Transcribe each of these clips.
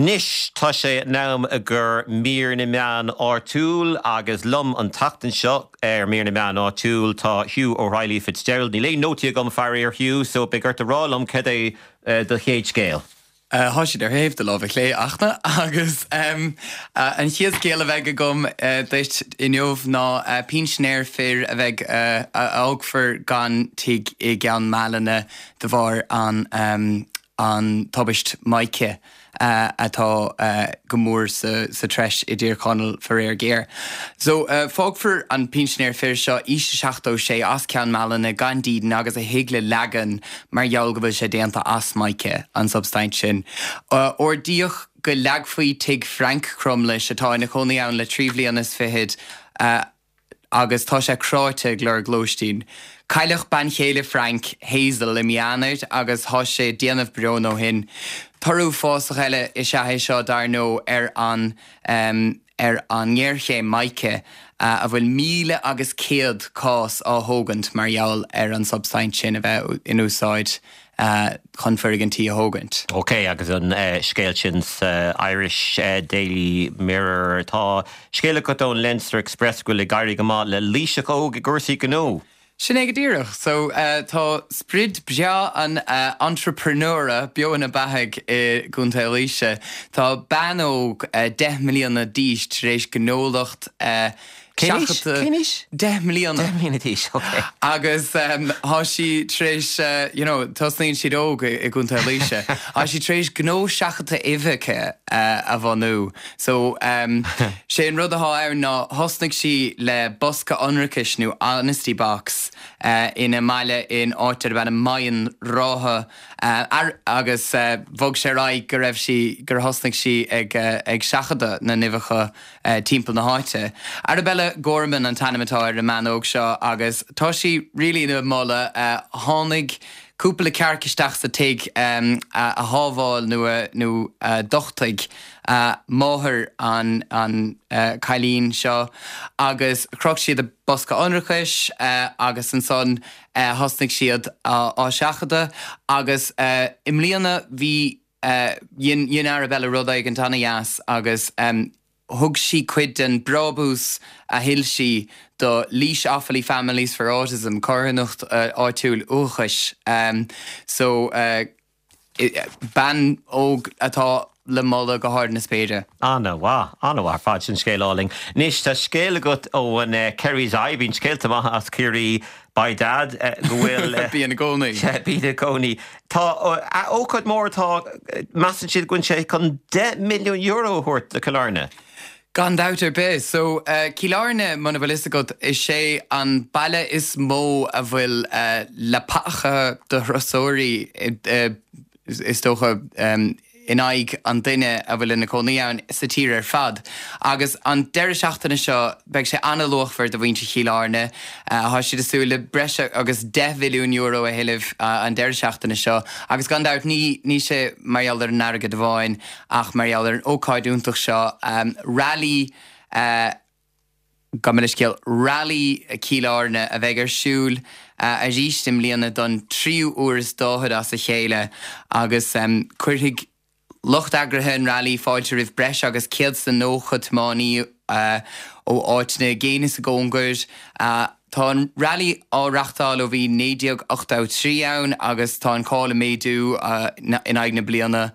Nis tá sé nám a gur mír na meán ártúil agus lum an tatan seo mír na meán ártúil tá Hugh O'Reilly Fitzgerald. Ní lé nótí gom farir Hugh, so be gurt a rálum ced é de chéad scéal. Háisiid héh de lábh lé achna agus an chiad céal a bheith gom déist inniuh ná pinsnéir fir a bheith ágfar gan tiig I gan mealana de bhar an tobaist Maice atá gomór sa treis I dtír chonal for réir géir. So fágfar an pinsnéir fir seo iste seachtó sé as cean mealana gan díden agus a hégle legan mar jaulgabh sé déanta as Maice an substaint sin. Or díoch go leagfaí tig Frank Crumley atá ina chonaí ann le tríomhlíon is fihead agus tá sé cráite glár glóistín. Cailech ban chéile Frank Hazel I mianid agus há sé déanamh breon ó hin. Tarú fásach eile I sethe seo dar nó an ngéirché Maice a bhfuil míle agus céad cás á hógant mar jaall an substaint sin a bheith in úsáid conferigantí a hógant. Ok, agus an scéal sin Irish Daily Mirror tá scéala go ón Leinster Express go le gairí go má le líiseach óg gursaí gnó. Sinné go díireach, so tá sprid bia an entrepreneura bio in a bathag I gúnta líise. Tá banóg 10 milliúna díis rééis gnólacht Cénis? 10 milliúna. 10 milliúna díis, ok. Agus há si trééis, tosnaíonn siad óg I gúnta líise. Há si trééis gnó seachata ivice a bhanú. So sé an rud a há ann ná hosnig si le bosca anrachis nó honesty box ina maile in áitir ben a maion rátha agus bhog sé raig go raibh si gur hosnig si ag seachada na nifacha timppla na háite. Arabella Gorman an tanimitáir na manóg seo agus tá si rilí na molla tháinig cúpla cearcisteach sa tig a hábháil nó dochtaig máthir an cailín seo agus croch siad a bosca anrachis agus an son hosnig siad á seachada agus imlíana bhí dhéon Arabella rudaig an tanna jaas agus thug si cuid an brabús a hill si do Leash Offaly Families for Autism choirnocht áitiúil úchais. So ban óg atá le molla go háir na spéide. Anna fád sin scéaláling. Nis tá scéala gut ó an Kerry's Eye bhín scéalta maithe as curí by dad go bhfuil bí na gcónaí. Bí na gcónaí. Tá ócad mór tá measan siad gúin sé chun 10 milliún euro thuirt le Killarney. Gan daughter be. So Killarney man bhfuil is agat is sé an baile is mó a bhfuil le pacha de rosóí is tócha in aig an duine a bhfuil ina cónaíann sa tír fad. Agus an deire seachtainna seo beag sé analochfar do bhainte Killarney há siad asú le breise agus 10 milliún euro a hiileh an deire seachtainna seo. Agus gan dát ní sé marall ar an airgad do bháin ach marall ar an ócáidúntaach seo rally Gamiliscéal rally Killarney a bheith ar siúil a rístim líana don 3 uair dáthad as a chéile agus cuirigh Lucht agrathe rally fáilte rih breis agus céad san nócha tmánaí ó áitna géananis a gcóngur. Tá an rally áreachtáil ó bhí 983 ann agus tá an cála méadú in aig na bliana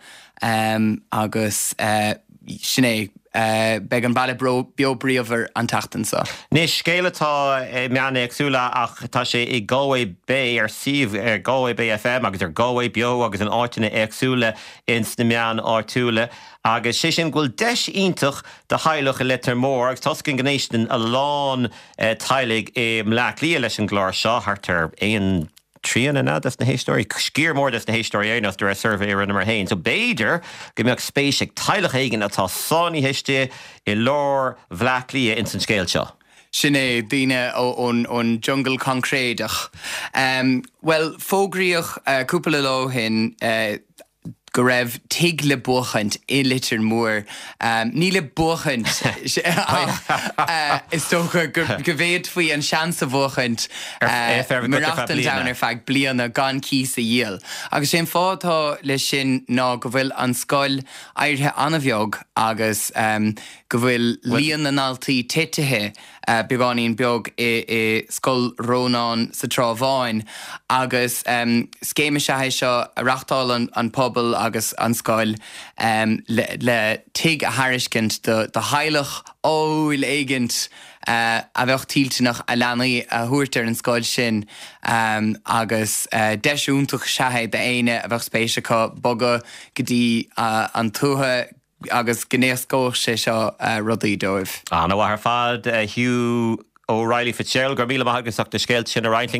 agus sinné beag an baile beobríomhar an taachtansa. Nis scéalatá meanna agsúla ach tá sé I Galway Bay ar siomh ar Galway Bay FM agus ar Galway Bio agus an áitina agsúla ins na meán ártúla agus sé sin ghfuil 10 iontach de haileach a letar mór agus toscin gnéistin a lán tailig mleach lí leis an gláir seo hartar éon trían na das na históí scír mór das na históí éanaach dur a survey ar an mar hain. So béidir go mbeadh spéisic teilech éigen atá sánaí hiiste I lár bhleachlí in san scéal seo. Sinné díine ón jungle concréideach. Well, fógraíoch cúpla lá hin go raibh tig le buchant I litir mór. Ní le buchant is tócha go bhéad faoi an seansa buchant marachtan down fag bliana gan cí sa dhéal. Agus sé fátá le sin ná go bhfuil an scoil airthe anmheog agus go bhfuil líon an altaí titithe beáín beag I scoil Rónán sa trábháin agus scéime sethe seo a reachtáil an pobl agus an scoil le tig a hariscint de heilech óil éigent a bheoch tílteach a leanaí a thuirtar an scoil sin agus deisiúntach sethe de éine a bheoch spéisiacha boga go dtí an túthe agus gnéascóir sé seo rudaí dóibh. Nó ar fad Hugh O'Reilly Fitzgerald gur míle agus ach de scéilt sin a Reitling